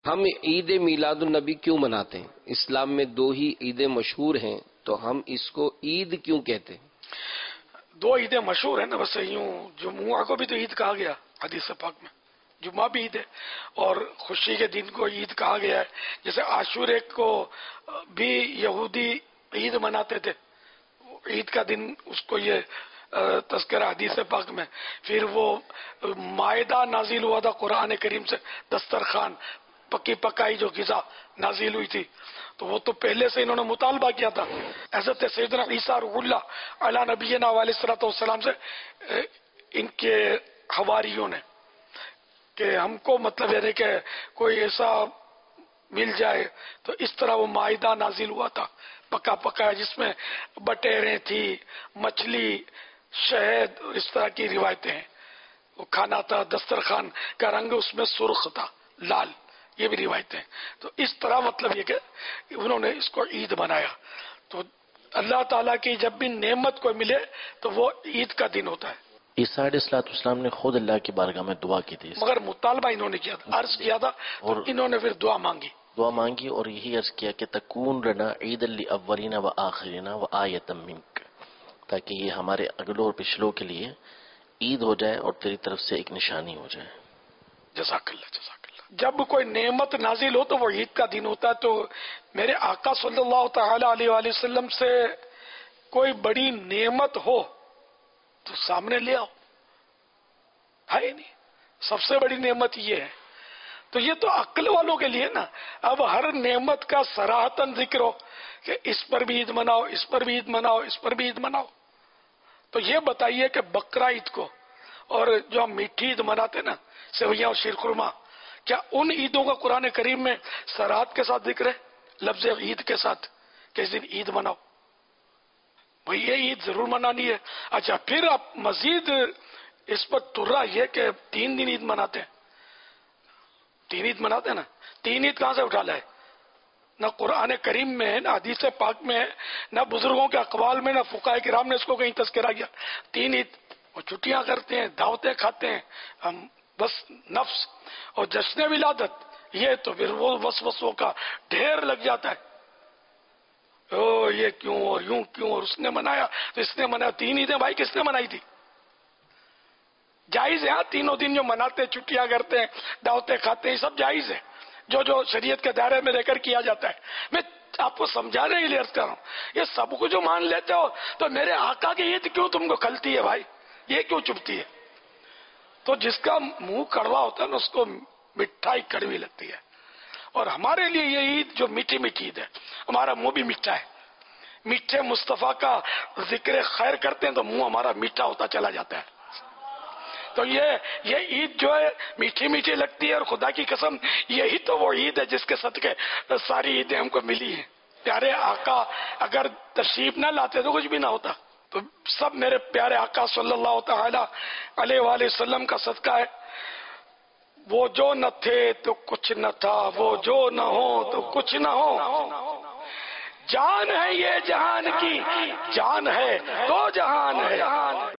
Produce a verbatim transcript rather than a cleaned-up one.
ہم عید میلاد النبی کیوں مناتے ہیں؟ اسلام میں دو ہی عیدیں مشہور ہیں، تو ہم اس کو عید کیوں کہتے ہیں؟ دو عیدیں مشہور ہیں نا، بس یوں جمعہ کو بھی تو عید کہا گیا حدیث پاک میں، جمعہ بھی عید ہے، اور خوشی کے دن کو عید کہا گیا ہے۔ جیسے عاشورے کو بھی یہودی عید مناتے تھے، عید کا دن اس کو یہ تذکرہ حدیث پاک میں۔ پھر وہ مائدہ نازل ہوا تھا قرآن کریم سے، دسترخوان پکی پکائی جو غذا نازل ہوئی تھی، تو وہ تو پہلے سے انہوں نے مطالبہ کیا تھا حضرت سیدنا عیسیٰ روح اللہ علی نبینا علیہ الصلوۃ والسلام سے، ان کے حواریوں نے، کہ ہم کو مطلب یہ کہ کوئی ایسا مل جائے۔ تو اس طرح وہ مائدہ نازل ہوا تھا پکا پکا، جس میں بٹیریں تھی، مچھلی، شہد، اور اس طرح کی روایتیں ہیں۔ وہ کھانا تھا، دسترخوان کا رنگ اس میں سرخ تھا، لال، یہ بھی روایتیں ہیں۔ تو اس طرح مطلب یہ کہ انہوں نے اس کو عید بنایا۔ تو اللہ تعالیٰ کی جب بھی نعمت کو ملے تو وہ عید کا دن ہوتا ہے۔ عیسیٰ علیہ الصلوۃ والسلام نے خود اللہ کی بارگاہ میں دعا کی تھی، مگر مطالبہ انہوں نے کیا تھا، عرض کیا تھا، اور انہوں نے پھر دعا مانگی دعا مانگی اور یہی عرض کیا کہ تکون رنا عید الاولین و آخرین و آیۃ منک، تاکہ یہ ہمارے اگلوں اور پچھلوں کے لیے عید ہو جائے اور تیری طرف سے ایک نشانی ہو جائے۔ جزاک اللہ جزاک اللہ۔ جب کوئی نعمت نازل ہو تو وہ عید کا دن ہوتا ہے۔ تو میرے آقا صلی اللہ تعالی علیہ وآلہ وسلم سے کوئی بڑی نعمت ہو تو سامنے لے آؤ، ہے ہی نہیں، سب سے بڑی نعمت یہ ہے۔ تو یہ تو عقل والوں کے لیے نا۔ اب ہر نعمت کا صراحتاً ذکر ہو کہ اس پر بھی عید مناؤ، اس پر بھی عید مناؤ، اس پر بھی عید مناؤ، تو یہ بتائیے کہ بقرہ عید کو اور جو ہم میٹھی عید مناتے نا، سویاں اور شیر خرما، کیا ان عیدوں کا قرآن کریم میں صراحت کے ساتھ ذکر ہے، لفظ عید کے ساتھ کہ اس دن عید مناؤ؟ بھئی یہ عید ضرور منانی ہے۔ اچھا، پھر آپ مزید اس پر ترا یہ کہ تین دن عید مناتے ہیں، تین عید مناتے ہیں نا، تین عید کہاں سے اٹھا لائے؟ نہ قرآن کریم میں ہے، نہ حدیث پاک میں ہے، نہ بزرگوں کے اقوال میں، نہ فقہاء کرام نے اس کو کہیں تذکرہ کیا۔ تین عید، وہ چھٹیاں کرتے ہیں، دعوتیں کھاتے ہیں ہم، بس نفس اور جشن ولادت، یہ تو پھر وہ وسوسوں کا ڈھیر لگ جاتا ہے۔ او یہ کیوں اور یوں کیوں، اور اس نے منایا تو اس نے منایا۔ تین عیدیں بھائی کس نے منائی تھی؟ جائز ہے، ہاں تینوں دن جو مناتے، چھٹیاں کرتے ہیں، دعوتیں کھاتے ہیں، سب جائز ہے، جو جو شریعت کے دائرے میں رہ کر کیا جاتا ہے۔ میں آپ کو سمجھانے کے لیے عرض کر رہا ہوں، یہ سب کو جو مان لیتے ہو تو میرے آقا کی عید کیوں تم کو کھلتی ہے بھائی، یہ کیوں چبھتی ہے؟ تو جس کا منہ کڑوا ہوتا ہے نا، اس کو مٹھائی کڑوی لگتی ہے، اور ہمارے لیے یہ عید جو میٹھی میٹھی عید ہے، ہمارا منہ بھی میٹھا ہے، میٹھے مصطفیٰ کا ذکر خیر کرتے ہیں تو منہ ہمارا میٹھا ہوتا چلا جاتا ہے۔ تو یہ یہ عید جو ہے میٹھی میٹھی لگتی ہے، اور خدا کی قسم یہی تو وہ عید ہے جس کے صدقے ساری عیدیں ہم کو ملی ہیں۔ پیارے آقا اگر تشریف نہ لاتے تو کچھ بھی نہ ہوتا۔ تو سب میرے پیارے آقا صلی اللہ تعالی علیہ وآلہ وسلم کا صدقہ ہے۔ وہ جو نہ تھے تو کچھ نہ تھا، وہ جو نہ ہو تو کچھ نہ ہو، جان ہے یہ جہان کی، جان ہے تو جہان ہے۔